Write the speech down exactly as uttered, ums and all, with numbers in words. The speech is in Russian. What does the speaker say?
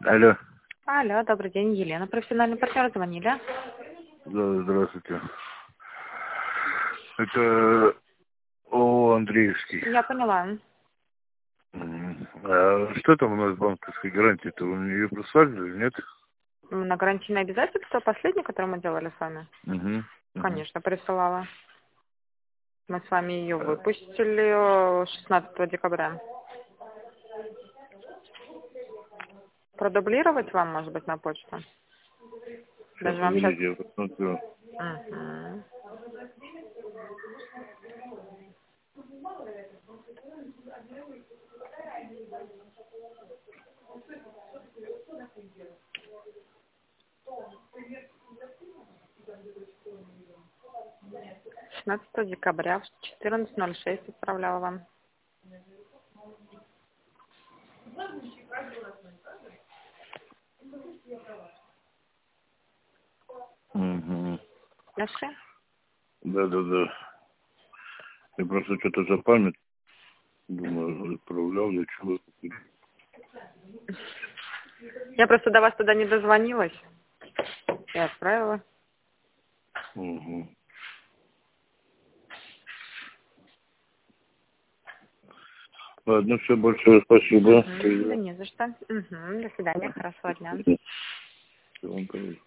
Алло. Алло, добрый день, Елена, профессиональный партнер, звонили. Да, здравствуйте. Это ООО Андреевский. Я поняла. М. А что там у нас банковской гарантии-то? Вы мне ее прислали или нет? На гарантийное обязательство последний, который мы делали с вами? Угу. Угу. Конечно, присылала. Мы с вами ее выпустили шестнадцатого декабря. Продублировать вам, может быть, на почту? Сейчас, Даже вам сейчас... погодите, я посмотрю. Угу. шестнадцатого декабря в четырнадцать ноль шесть отправляла вам. Угу. Нашли? Да, да, да. Я просто что-то за память думаю, отправлял я чего-то. Я просто до вас туда не дозвонилась. И отправила. Угу. Ладно, все, большое спасибо. Угу. Да не за что. Угу. До свидания, хорошего дня. Всего вам, конечно.